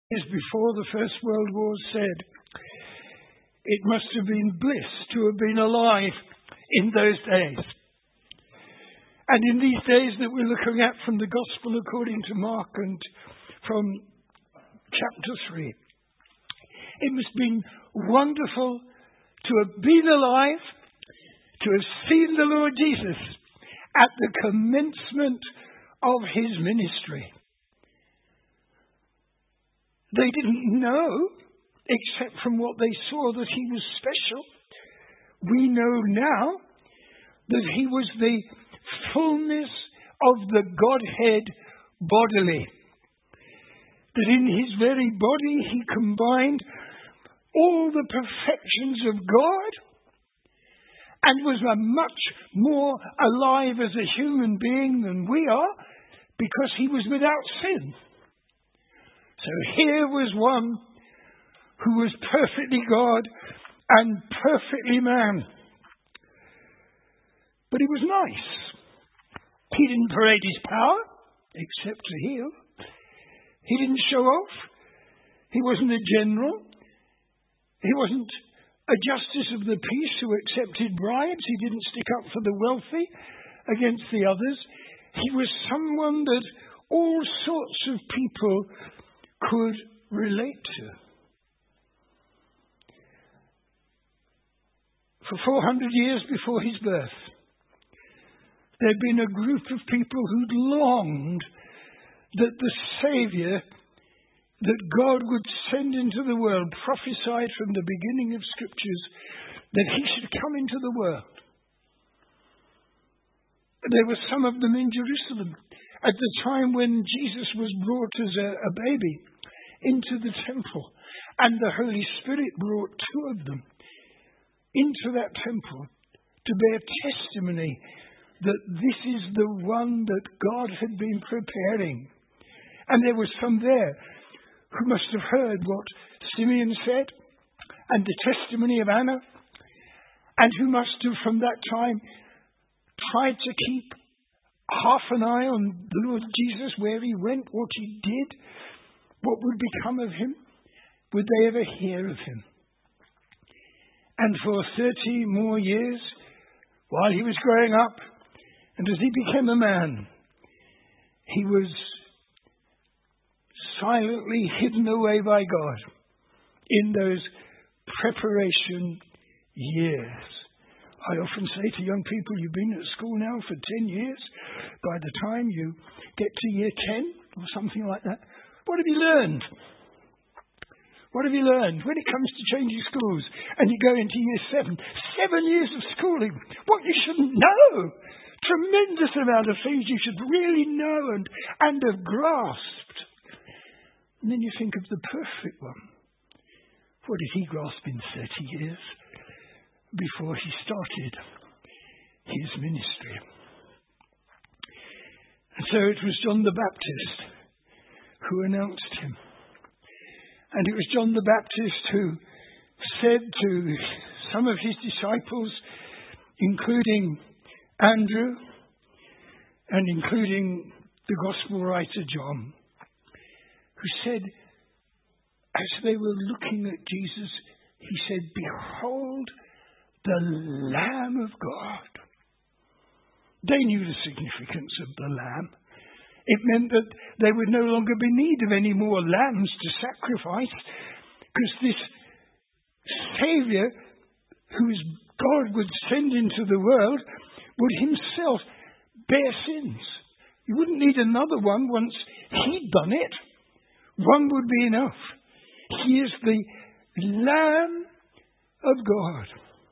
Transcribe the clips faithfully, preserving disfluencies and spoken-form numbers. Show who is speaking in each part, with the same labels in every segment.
Speaker 1: Years before the First World War said, it must have been bliss to have been alive in those days. And in these days that we're looking at from the Gospel according to Mark and from chapter three, it must have been wonderful to have been alive, to have seen the Lord Jesus at the commencement of his ministry. They didn't know, except from what they saw, that he was special. We know now that he was the fullness of the Godhead bodily. That in his very body he combined all the perfections of God and was a much more alive as a human being than we are, because he was without sin. So here was one who was perfectly God and perfectly man. But he was nice. He didn't parade his power, except to heal. He didn't show off. He wasn't a general. He wasn't a justice of the peace who accepted bribes. He didn't stick up for the wealthy against the others. He was someone that all sorts of people could relate to. For four hundred years before his birth, there'd been a group of people who'd longed that the Saviour that God would send into the world, prophesied from the beginning of Scriptures, that he should come into the world. There were some of them in Jerusalem at the time when Jesus was brought as a, a baby into the temple, and the Holy Spirit brought two of them into that temple to bear testimony that this is the one that God had been preparing. And there was some there who must have heard what Simeon said and the testimony of Anna, and who must have from that time tried to keep half an eye on the Lord Jesus, where he went, what he did, what would become of him. Would they ever hear of him? And for thirty more years, while he was growing up, and as he became a man, he was silently hidden away by God in those preparation years. I often say to young people, you've been at school now for ten years. By the time you get to year ten or something like that, what have you learned? What have you learned when it comes to changing schools and you go into year seven? Seven years of schooling. What you shouldn't know. Tremendous amount of things you should really know and, and have grasped. And then you think of the perfect one. What did he grasp in thirty years before he started his ministry? And so it was John the Baptist who announced him. And it was John the Baptist who said to some of his disciples, including Andrew and including the Gospel writer John, who said, as they were looking at Jesus, he said, "Behold the Lamb of God." They knew the significance of the Lamb. It meant that there would no longer be need of any more lambs to sacrifice, because this Saviour, whose God would send into the world, would himself bear sins. You wouldn't need another one once he'd done it. One would be enough. He is the Lamb of God.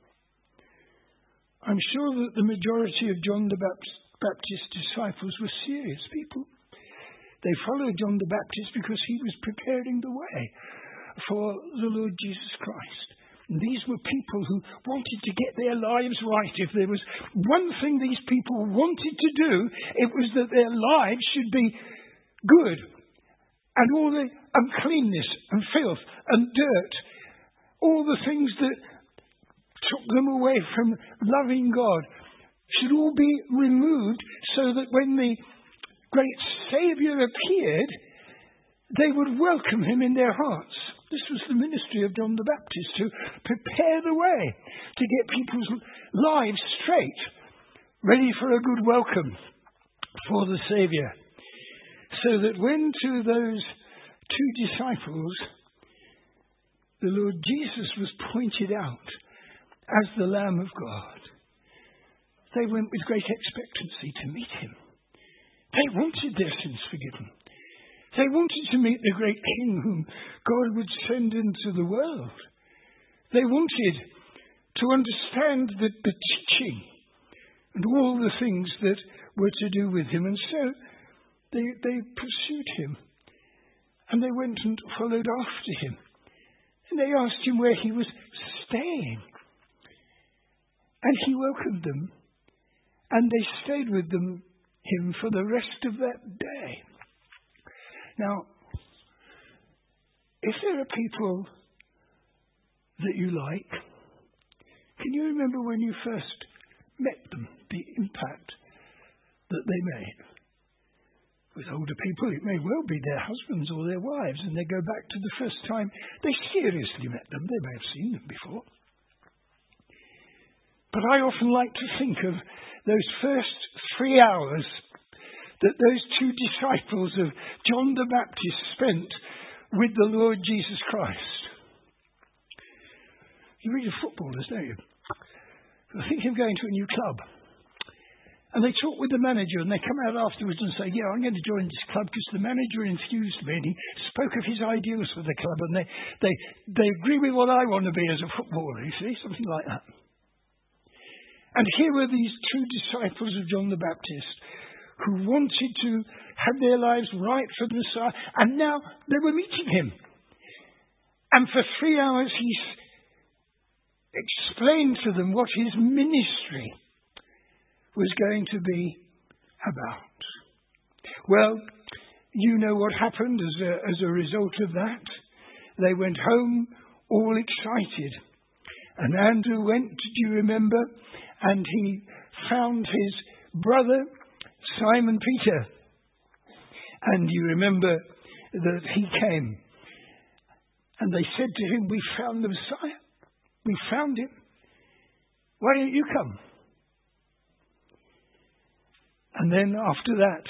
Speaker 1: I'm sure that the majority of John the Baptist Baptist disciples were serious people. They followed John the Baptist because he was preparing the way for the Lord Jesus Christ. And these were people who wanted to get their lives right. If there was one thing these people wanted to do, it was that their lives should be good. And all the uncleanness and filth and dirt, all the things that took them away from loving God, should all be removed, so that when the great Saviour appeared, they would welcome him in their hearts. This was the ministry of John the Baptist, to prepare the way, to get people's lives straight, ready for a good welcome for the Saviour. So that when to those two disciples the Lord Jesus was pointed out as the Lamb of God, they went with great expectancy to meet him. They wanted their sins forgiven. They wanted to meet the great King whom God would send into the world. They wanted to understand the, the teaching and all the things that were to do with him. And so they, they pursued him. And they went and followed after him. And they asked him where he was staying. And he welcomed them. And they stayed with them, him for the rest of that day. Now, if there are people that you like, can you remember when you first met them, the impact that they made? With older people, it may well be their husbands or their wives, and they go back to the first time they seriously met them. They may have seen them before. But I often like to think of those first three hours that those two disciples of John the Baptist spent with the Lord Jesus Christ. You read of footballers, don't you? I think of going to a new club. And they talk with the manager, and they come out afterwards and say, yeah, I'm going to join this club because the manager enthused me, and he spoke of his ideals for the club, and they, they, they agree with what I want to be as a footballer, you see, something like that. And here were these two disciples of John the Baptist who wanted to have their lives right for the Messiah, and now they were meeting him. And for three hours he explained to them what his ministry was going to be about. Well, you know what happened as a, as a result of that. They went home all excited. And Andrew went, do you remember? And he found his brother, Simon Peter. And you remember that he came. And they said to him, we found the Messiah. We found him. Why don't you come? And then after that,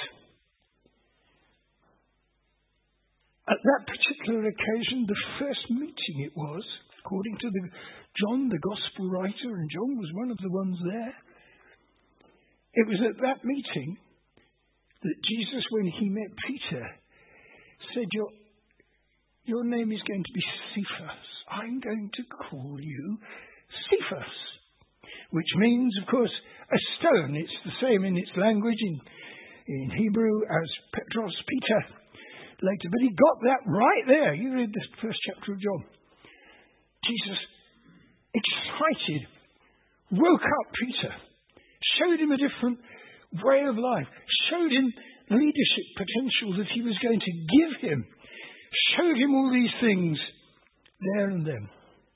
Speaker 1: at that particular occasion, the first meeting it was, according to the John, the gospel writer, and John was one of the ones there. It was at that meeting that Jesus, when he met Peter, said, your, your name is going to be Cephas. I'm going to call you Cephas. Which means, of course, a stone. It's the same in its language in, in Hebrew as Petros, Peter, later. But he got that right there. You read the first chapter of John. Jesus, excited, woke up Peter, showed him a different way of life, showed him leadership potential that he was going to give him, showed him all these things there and then.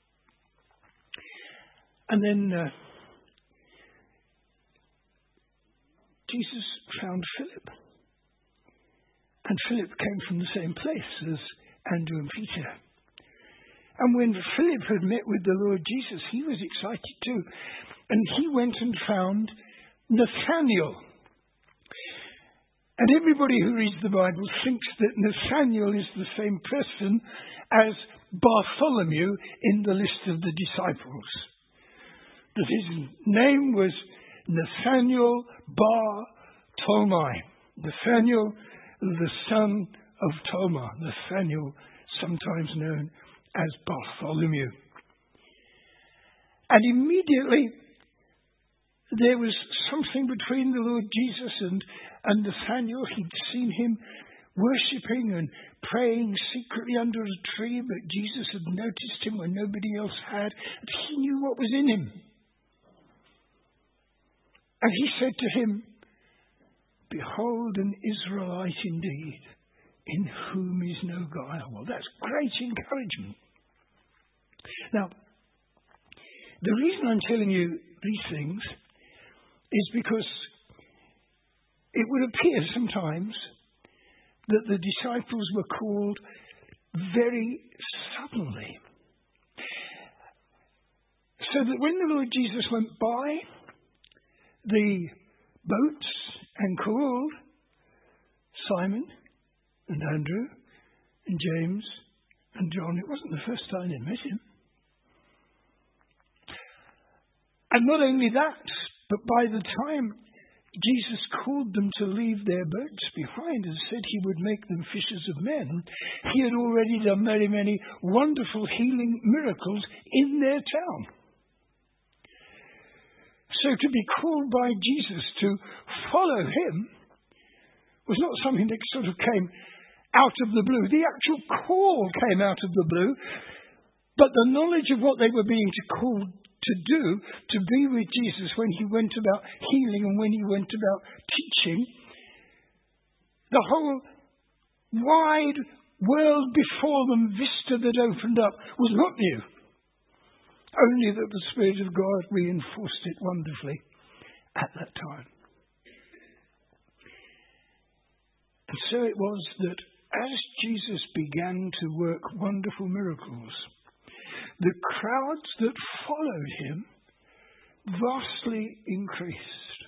Speaker 1: And then uh, Jesus found Philip. And Philip came from the same place as Andrew and Peter. And when Philip had met with the Lord Jesus, he was excited too. And he went and found Nathanael. And everybody who reads the Bible thinks that Nathanael is the same person as Bartholomew in the list of the disciples. That his name was Nathanael bar Tolmai. Nathanael, the son of Tolmai. Nathanael, sometimes known as Bartholomew. And immediately there was something between the Lord Jesus and, and Nathanael. He'd seen him worshipping and praying secretly under a tree, but Jesus had noticed him when nobody else had, and he knew what was in him. And he said to him, behold, an Israelite indeed, in whom is no guile. Well, that's great encouragement. Now, the reason I'm telling you these things is because it would appear sometimes that the disciples were called very suddenly. So that when the Lord Jesus went by the boats and called Simon and Andrew and James and John, it wasn't the first time they met him. And not only that, but by the time Jesus called them to leave their boats behind and said he would make them fishers of men, he had already done very many wonderful healing miracles in their town. So to be called by Jesus to follow him was not something that sort of came out of the blue. The actual call came out of the blue, but the knowledge of what they were being called to do, to be with Jesus when he went about healing and when he went about teaching, the whole wide world before them, vista that opened up, was not new. Only that the Spirit of God reinforced it wonderfully at that time. And so it was that as Jesus began to work wonderful miracles, the crowds that followed him vastly increased.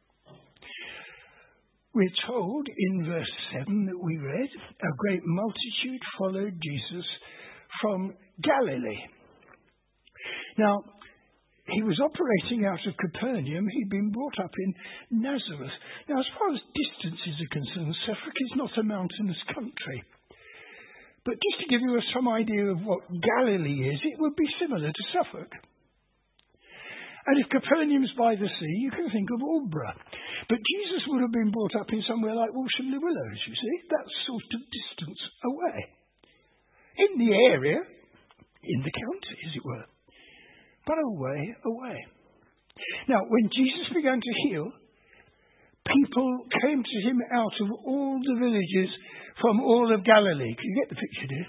Speaker 1: We're told in verse seven that we read, a great multitude followed Jesus from Galilee. Now, he was operating out of Capernaum. He'd been brought up in Nazareth. Now, as far as distances are concerned, Suffolk is not a mountainous country. But just to give you some idea of what Galilee is, it would be similar to Suffolk. And if Capernaum's by the sea, you can think of Aldborough. But Jesus would have been brought up in somewhere like Walsham-le-Willows, you see. That sort of distance away. In the area, in the county, as it were. But away, away. Now, when Jesus began to heal, people came to him out of all the villages from all of Galilee. Can you get the picture, dear?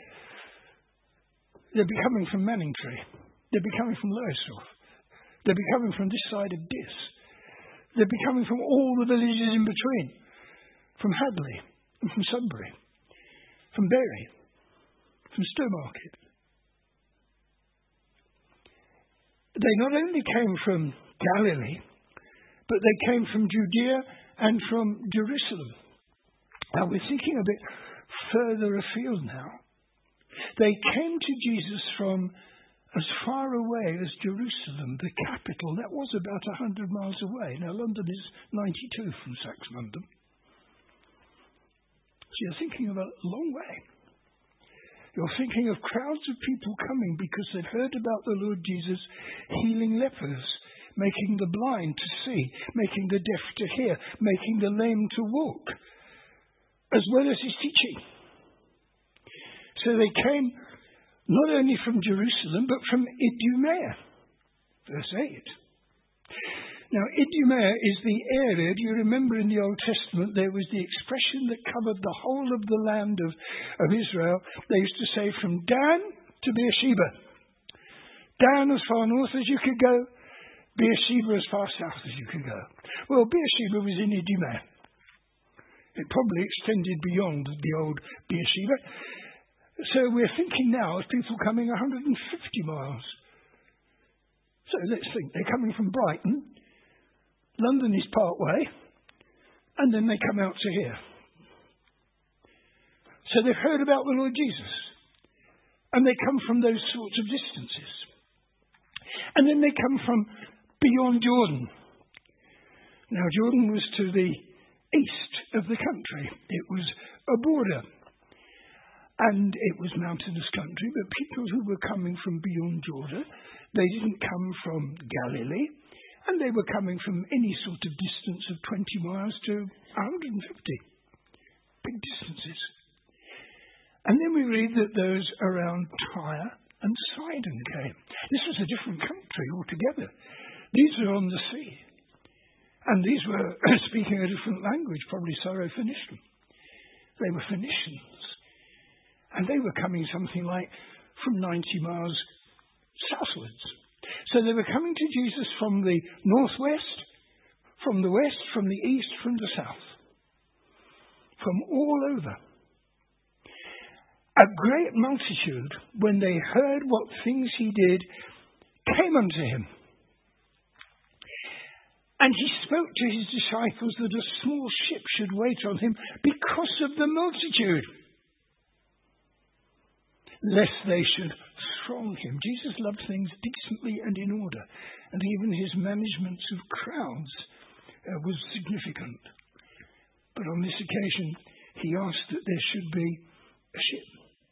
Speaker 1: They'd be coming from Manningtree. They'd be coming from Lowestoft. They'd be coming from this side of Diss. They'd be coming from all the villages in between. From Hadley, and from Sudbury, from Bury, from Stowmarket. They not only came from Galilee, but they came from Judea and from Jerusalem. Now we're thinking a bit further afield now. They came to Jesus from as far away as Jerusalem, the capital. That was about one hundred miles away. Now London is ninety-two from Saxe-London. So you're thinking of a long way. You're thinking of crowds of people coming because they've heard about the Lord Jesus healing lepers, making the blind to see, making the deaf to hear, making the lame to walk, as well as his teaching. So they came not only from Jerusalem, but from Idumea. Verse eight. Now, Idumea is the area, do you remember in the Old Testament, there was the expression that covered the whole of the land of, of Israel. They used to say from Dan to Beersheba. Dan as far north as you could go, Beersheba as far south as you could go. Well, Beersheba was in Idumea. It probably extended beyond the old Beersheba. So we're thinking now of people coming one hundred fifty miles. So let's think, they're coming from Brighton. London is part way, and then they come out to here. So they've heard about the Lord Jesus, and they come from those sorts of distances. And then they come from beyond Jordan. Now, Jordan was to the east of the country. It was a border, and it was mountainous country, but people who were coming from beyond Jordan, they didn't come from Galilee. And they were coming from any sort of distance of twenty miles to one hundred fifty. Big distances. And then we read that those around Tyre and Sidon came. This was a different country altogether. These were on the sea. And these were speaking a different language, probably Syro-Phoenician. They were Phoenicians. And they were coming something like from ninety miles southwards. So they were coming to Jesus from the northwest, from the west, from the east, from the south. from all over. A great multitude, when they heard what things he did, came unto him. And he spoke to his disciples that a small ship should wait on him because of the multitude, lest they should throng him. Jesus loved things decently and in order, and even his management of crowds uh, was significant. But on this occasion, he asked that there should be a ship.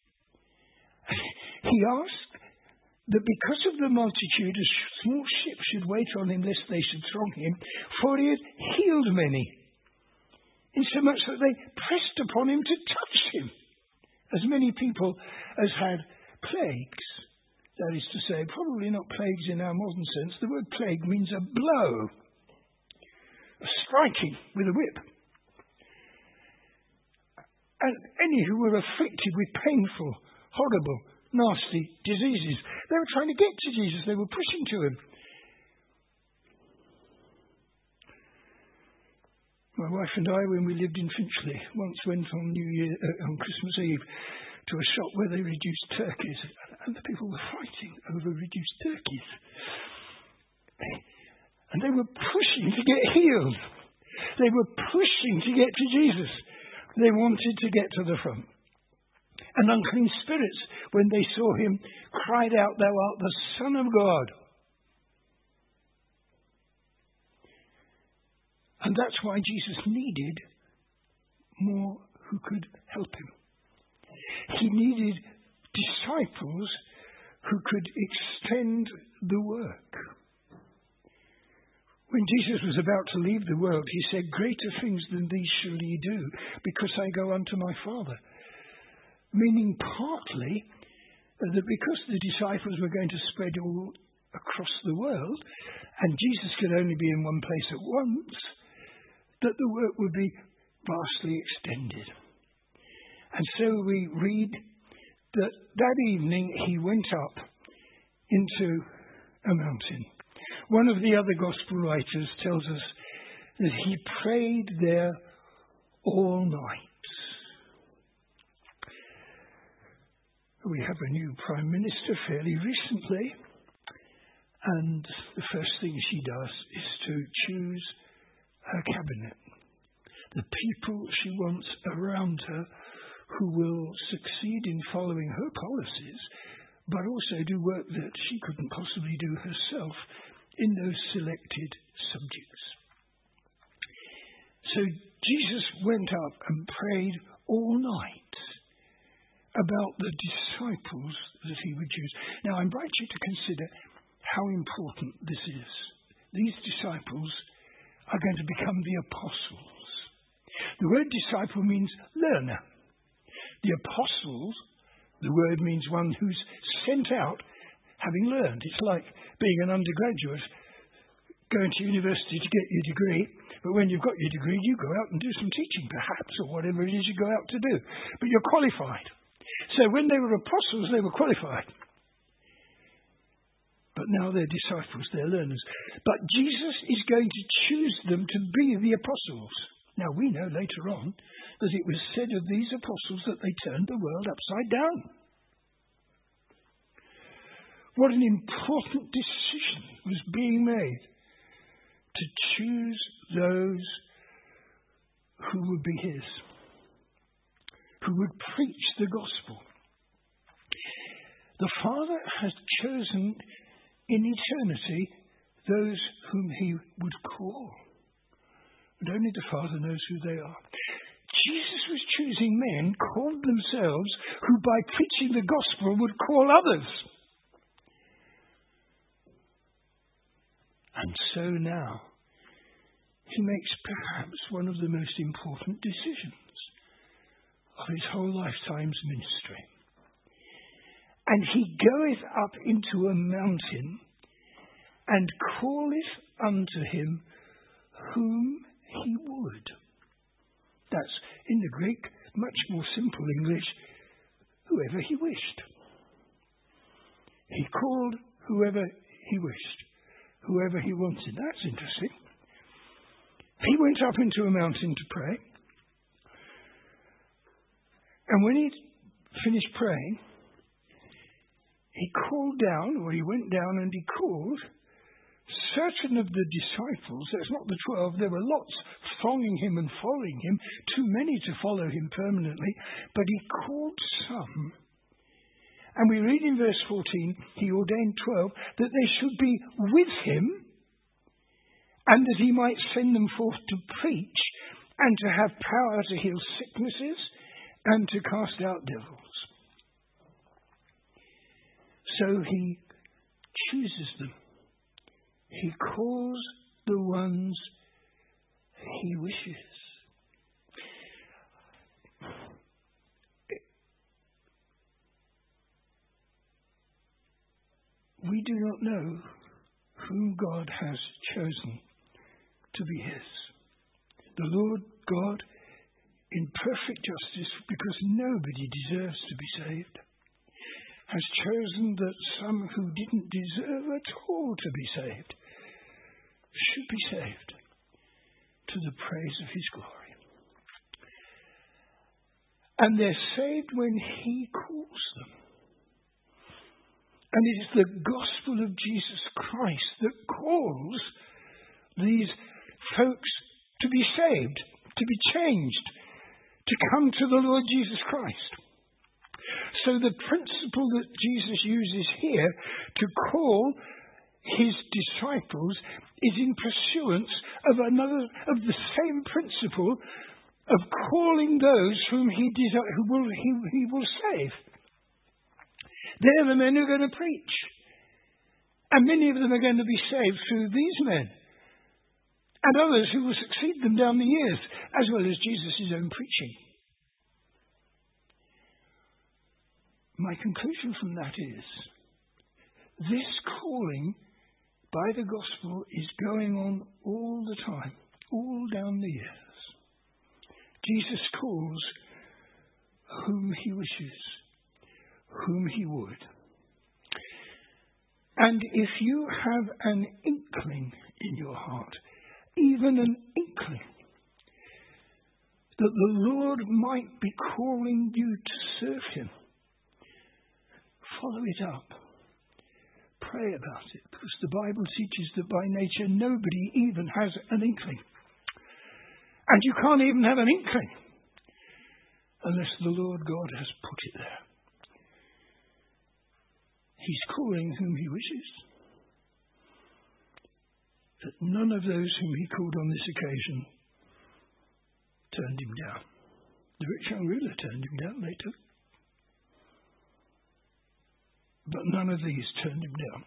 Speaker 1: He asked that because of the multitude, a small ship should wait on him, lest they should throng him, for he had healed many, insomuch that they pressed upon him to touch him, as many people as had plagues. That is to say, probably not plagues in our modern sense. The word plague means a blow, a striking with a whip. And any who were afflicted with painful, horrible, nasty diseases. They were trying to get to Jesus. They were pushing to him. My wife and I, when we lived in Finchley, once went on New Year, uh, on Christmas Eve to a shop where they reduced turkeys, and the people were fighting over reduced turkeys. And they were pushing to get healed. They were pushing to get to Jesus. They wanted to get to the front. And unclean spirits, when they saw him, cried out, "Thou art the Son of God." And that's why Jesus needed more who could help him. He needed disciples who could extend the work. When Jesus was about to leave the world, he said, "Greater things than these shall ye do, because I go unto my Father." Meaning partly that because the disciples were going to spread all across the world, and Jesus could only be in one place at once, that the work would be vastly extended. And so we read that that evening he went up into a mountain. One of the other gospel writers tells us that he prayed there all night. We have a new Prime Minister fairly recently, and the first thing she does is to choose her cabinet, the people she wants around her who will succeed in following her policies, but also do work that she couldn't possibly do herself in those selected subjects. So Jesus went up and prayed all night about the disciples that he would choose. Now, I invite you to consider how important this is. These disciples are going to become the apostles. The word disciple means learner. The apostles, the word means one who's sent out having learned. It's like being an undergraduate, going to university to get your degree, but when you've got your degree, you go out and do some teaching, perhaps, or whatever it is you go out to do. But you're qualified. So when they were apostles, they were qualified. But now they're disciples, they're learners. But Jesus is going to choose them to be the apostles. Now we know later on that it was said of these apostles that they turned the world upside down. What an important decision was being made to choose those who would be his, who would preach the gospel. The Father has chosen in eternity those whom he would call. But only the Father knows who they are. Jesus was choosing men called themselves who by preaching the gospel would call others. And so now he makes perhaps one of the most important decisions of his whole lifetime's ministry. And he goeth up into a mountain and calleth unto him whom he would. That's, in the Greek, much more simple English, whoever he wished. He called whoever he wished, whoever he wanted. That's interesting. He went up into a mountain to pray. And when he finished praying, he called down, or he went down and he called certain of the disciples. That's not the twelve. There were lots thronging him and following him, too many to follow him permanently. But he called some. And we read in verse fourteen, he ordained twelve, that they should be with him, and that he might send them forth to preach, and to have power to heal sicknesses, and to cast out devils. So he chooses them. He calls the ones he wishes. We do not know whom God has chosen to be his. The Lord God, in perfect justice, because nobody deserves to be saved, has chosen that some who didn't deserve at all to be saved should be saved to the praise of his glory. And they're saved when he calls them. And it is the gospel of Jesus Christ that calls these folks to be saved, to be changed, to come to the Lord Jesus Christ. So the principle that Jesus uses here to call his disciples is in pursuance of another, of the same principle of calling those whom he desi- who will he, he will save. They're the men who are going to preach. And many of them are going to be saved through these men. And others who will succeed them down the years, as well as Jesus' own preaching. My conclusion from that is, this calling by the gospel is going on all the time, all down the years. Jesus calls whom he wishes, whom he would. And if you have an inkling in your heart, even an inkling, that the Lord might be calling you to serve him, follow it up. Pray about it, because the Bible teaches that by nature nobody even has an inkling. And you can't even have an inkling unless the Lord God has put it there. He's calling whom he wishes. But none of those whom he called on this occasion turned him down. The rich young ruler turned him down later. But none of these turned him down.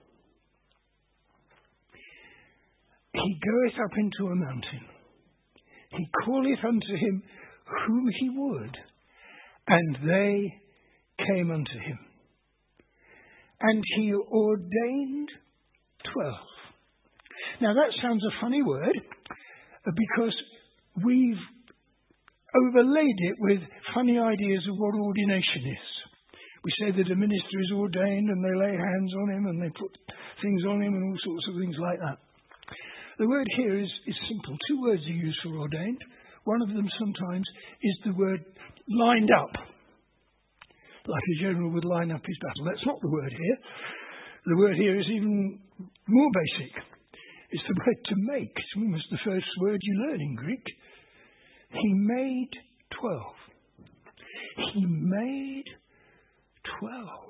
Speaker 1: He goeth up into a mountain. He calleth unto him whom he would, and they came unto him. And he ordained twelve. Now that sounds a funny word, because we've overlaid it with funny ideas of what ordination is. We say that a minister is ordained and they lay hands on him and they put things on him and all sorts of things like that. The word here is, is simple. Two words are used for ordained. One of them sometimes is the word lined up. Like a general would line up his battle. That's not the word here. The word here is even more basic. It's the word to make. It's almost the first word you learn in Greek. He made twelve. He made twelve.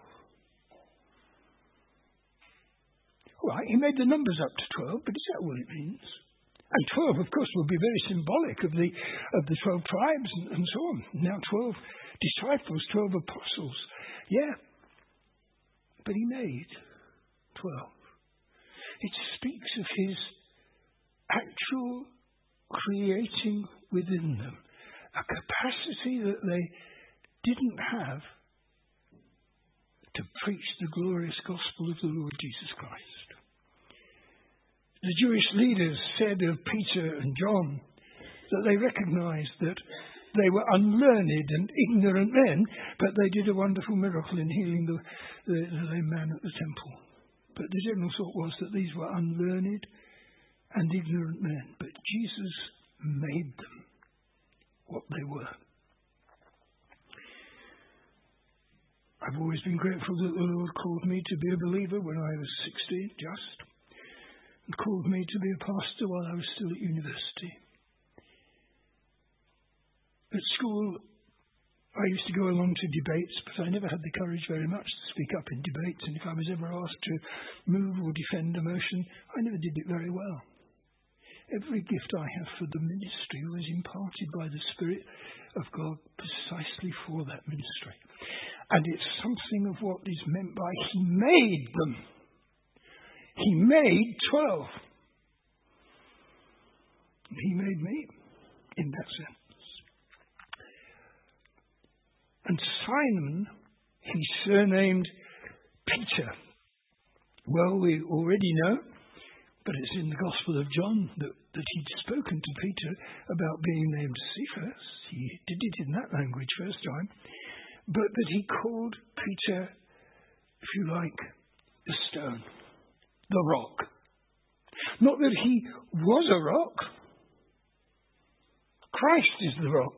Speaker 1: All right, he made the numbers up to twelve, but is that all it means? And twelve, of course, will be very symbolic of the of the twelve tribes and, and so on. Now twelve disciples, twelve apostles. Yeah. But he made twelve. It speaks of his actual creating within them a capacity that they didn't have to preach the glorious gospel of the Lord Jesus Christ. The Jewish leaders said of Peter and John that they recognized that they were unlearned and ignorant men, but they did a wonderful miracle in healing the, the, the lame man at the temple. But the general thought was that these were unlearned and ignorant men, but Jesus made them what they were. I've always been grateful that the Lord called me to be a believer when I was sixteen, just, and called me to be a pastor while I was still at university. At school, I used to go along to debates, but I never had the courage very much to speak up in debates, and if I was ever asked to move or defend a motion, I never did it very well. Every gift I have for the ministry was imparted by the Spirit of God precisely for that ministry. And it's something of what is meant by He made them. He made twelve. He made me in that sense. And Simon, he surnamed Peter. Well, we already know, but it's in the Gospel of John that, that he'd spoken to Peter about being named Cephas. He did it in that language first time. But that he called Peter, if you like, the stone, the rock. Not that he was a rock. Christ is the rock.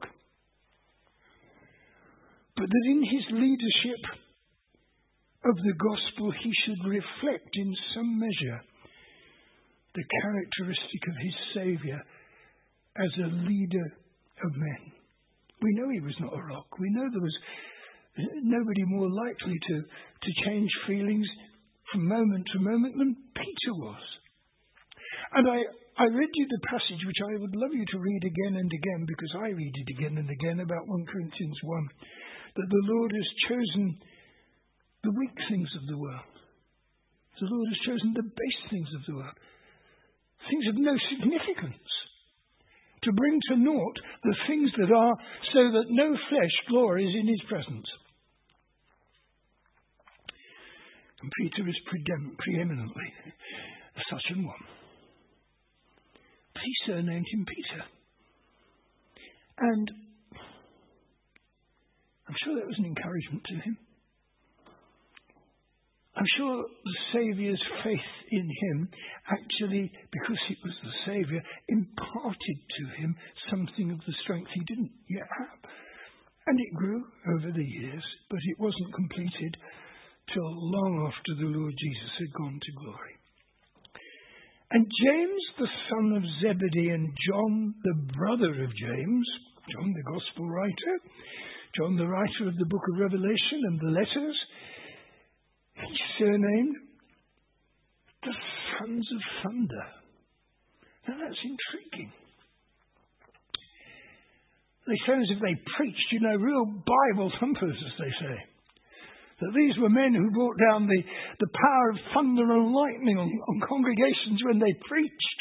Speaker 1: But that in his leadership of the gospel he should reflect in some measure the characteristic of his Saviour as a leader of men. We know he was not a rock. We know there was nobody more likely to, to change feelings from moment to moment than Peter was. And I, I read you the passage which I would love you to read again and again, because I read it again and again, about First Corinthians one, that the Lord has chosen the weak things of the world. The Lord has chosen the base things of the world, things of no significance, to bring to naught the things that are, so that no flesh glories in his presence. And Peter is pre- preeminently such an one. But he surnamed him Peter. And I'm sure that was an encouragement to him. I'm sure the Saviour's faith in him actually, because it was the Saviour, imparted to him something of the strength he didn't yet have. And it grew over the years, but it wasn't completed till long after the Lord Jesus had gone to glory. And James, the son of Zebedee, and John, the brother of James, John the Gospel writer, John the writer of the book of Revelation and the letters, he's surnamed the Sons of Thunder. Now that's intriguing. They sound as if they preached, you know, real Bible thumpers, as they say. That these were men who brought down the, the power of thunder and lightning on, on congregations when they preached.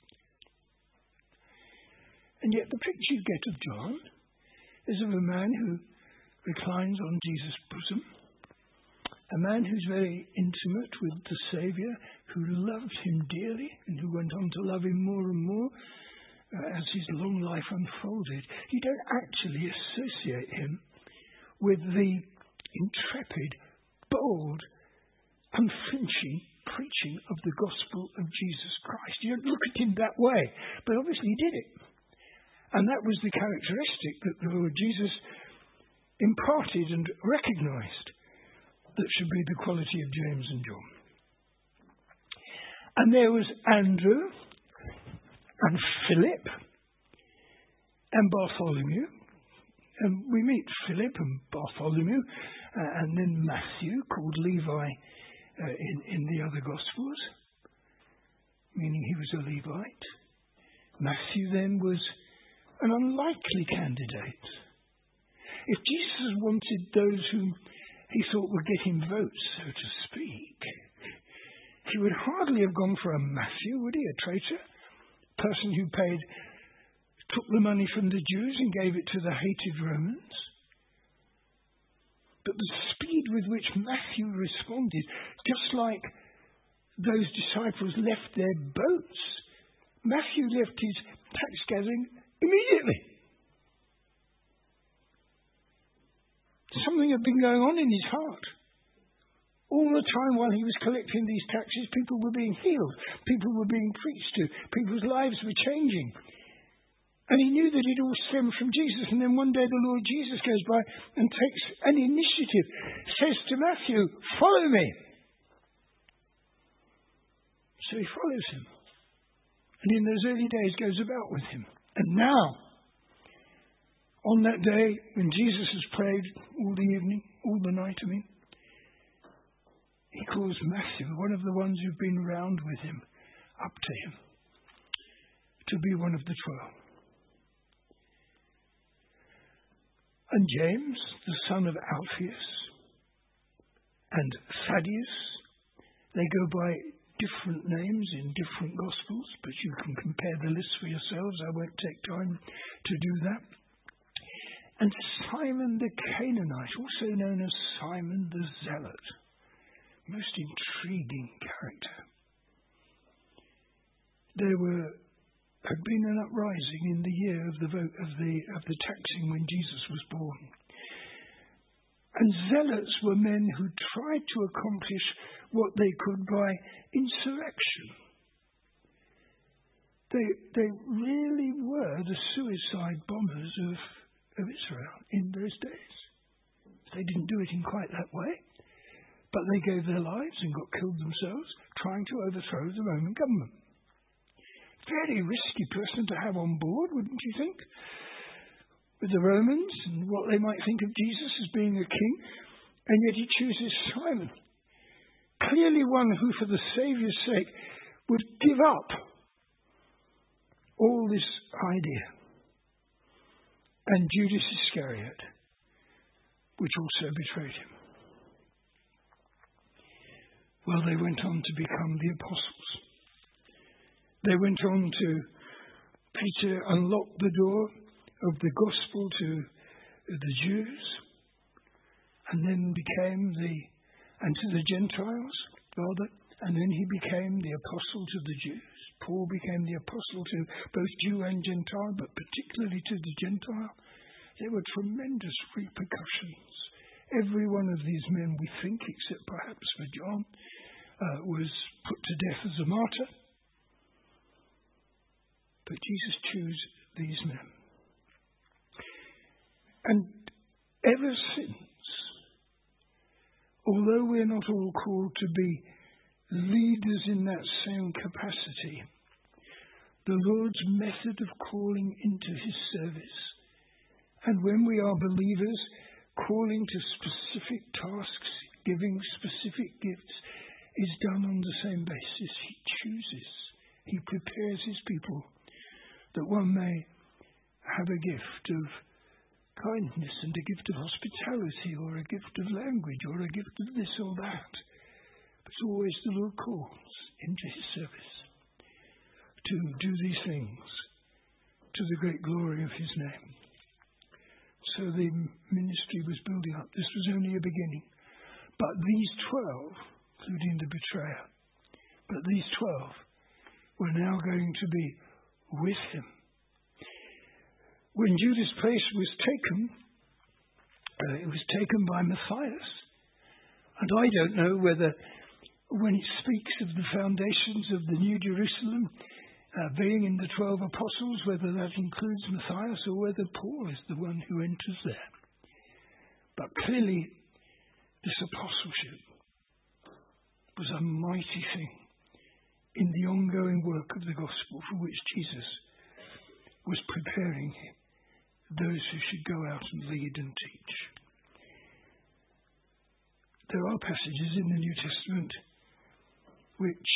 Speaker 1: And yet the picture you get of John is of a man who reclines on Jesus' bosom, a man who's very intimate with the Saviour, who loved him dearly and who went on to love him more and more uh, as his long life unfolded. You don't actually associate him with the intrepid, bold, unflinching preaching of the gospel of Jesus Christ. You don't look at him that way, but obviously he did it. And that was the characteristic that the Lord Jesus imparted and recognised that should be the quality of James and John. And there was Andrew and Philip and Bartholomew. And we meet Philip and Bartholomew uh, and then Matthew, called Levi uh, in, in the other Gospels, meaning he was a Levite. Matthew then was an unlikely candidate. If Jesus wanted those whom he thought would get him votes, so to speak, he would hardly have gone for a Matthew, would he? A traitor? A person who paid, took the money from the Jews and gave it to the hated Romans. But the speed with which Matthew responded, just like those disciples left their boats, Matthew left his tax gathering immediately. Something had been going on in his heart. All the time while he was collecting these taxes, people were being healed. People were being preached to. People's lives were changing. And he knew that it all stemmed from Jesus. And then one day the Lord Jesus goes by and takes an initiative, says to Matthew, follow me. So he follows him. And in those early days goes about with him. And now, on that day when Jesus has prayed all the evening, all the night, I mean, he calls Matthew, one of the ones who've been around with him, up to him to be one of the twelve. And James, the son of Alphaeus, and Thaddeus, they go by different names in different Gospels, but you can compare the lists for yourselves. I won't take time to do that. And Simon the Canaanite, also known as Simon the Zealot. Most intriguing character. There were had been an uprising in the year of the vote of the of the taxing when Jesus was born. And zealots were men who tried to accomplish what they could by insurrection. They they really were the suicide bombers of, of Israel in those days. They didn't do it in quite that way, but they gave their lives and got killed themselves trying to overthrow the Roman government. Very risky person to have on board, wouldn't you think? With the Romans and what they might think of Jesus as being a king, and yet he chooses Simon. Clearly one who, for the Saviour's sake, would give up all this idea. And Judas Iscariot, which also betrayed him. Well, they went on to become the apostles. They went on to, Peter unlocked the door of the gospel to the Jews, and then became the, and to the Gentiles, rather, and then he became the apostle to the Jews. Paul became the apostle to both Jew and Gentile, but particularly to the Gentile. There were tremendous repercussions. Every one of these men, we think, except perhaps for John, uh, was put to death as a martyr. But Jesus chose these men. And ever since, although we're not all called to be leaders in that same capacity, the Lord's method of calling into his service, and when we are believers, calling to specific tasks, giving specific gifts, is done on the same basis. He chooses. He prepares his people that one may have a gift of kindness and a gift of hospitality or a gift of language or a gift of this or that. But always the Lord calls into his service to do these things to the great glory of his name. So the ministry was building up. This was only a beginning. But these twelve, including the betrayer, but these twelve were now going to be with him. When Judas' place was taken, uh, it was taken by Matthias. And I don't know whether, when it speaks of the foundations of the New Jerusalem uh, being in the twelve apostles, whether that includes Matthias or whether Paul is the one who enters there. But clearly, this apostleship was a mighty thing in the ongoing work of the gospel for which Jesus was preparing those who should go out and lead and teach. There are passages in the New Testament which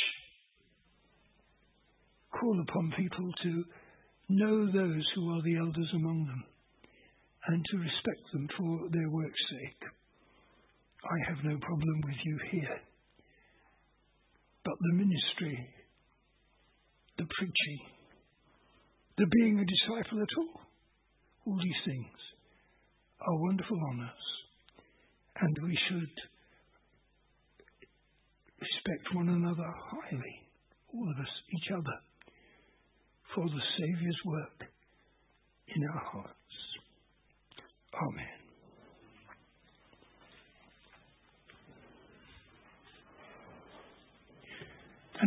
Speaker 1: call upon people to know those who are the elders among them and to respect them for their work's sake. I have no problem with you here. But the ministry, the preaching, the being a disciple at all, all these things are wonderful honours, and we should respect one another highly, all of us, each other, for the Saviour's work in our hearts. Amen.